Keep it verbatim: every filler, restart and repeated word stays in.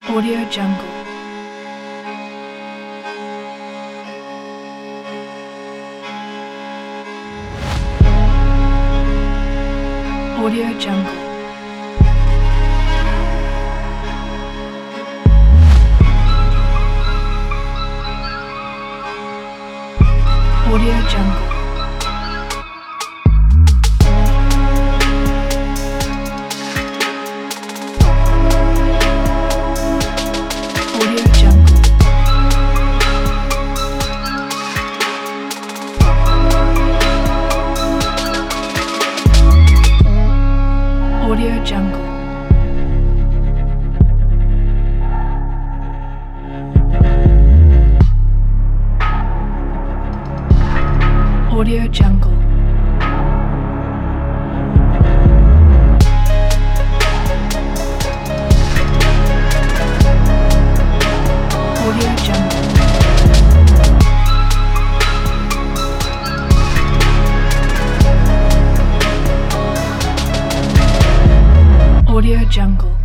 Audio Jungle. Audio Jungle. Audio Jungle. Audio Jungle. Audio Jungle. Audio Jungle. Audio Jungle. Audio Jungle.